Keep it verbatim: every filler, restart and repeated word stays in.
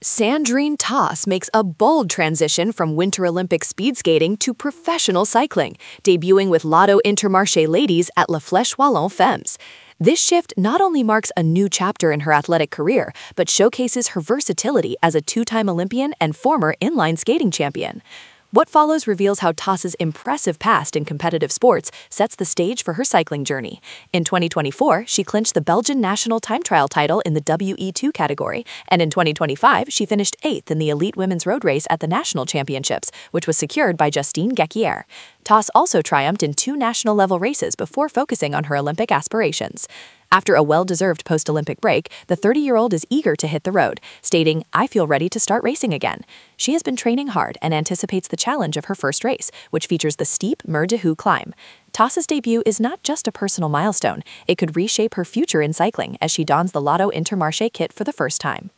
Sandrine Toss makes a bold transition from Winter Olympic speed skating to professional cycling, debuting with Lotto Intermarché Ladies at La Flèche Wallonne Femmes. This shift not only marks a new chapter in her athletic career, but showcases her versatility as a two-time Olympian and former inline skating champion. What follows reveals how Toss's impressive past in competitive sports sets the stage for her cycling journey. In twenty twenty-four, she clinched the Belgian national time trial title in the W E two category, and in twenty twenty-five, she finished eighth in the elite women's road race at the national championships, which was secured by Justine Guéquière. Toss also triumphed in two national-level races before focusing on her Olympic aspirations. After a well-deserved post-Olympic break, the thirty-year-old is eager to hit the road, stating, "I feel ready to start racing again." She has been training hard and anticipates the challenge of her first race, which features the steep Mur de Hou climb. Toss's debut is not just a personal milestone, it could reshape her future in cycling as she dons the Lotto Intermarché kit for the first time.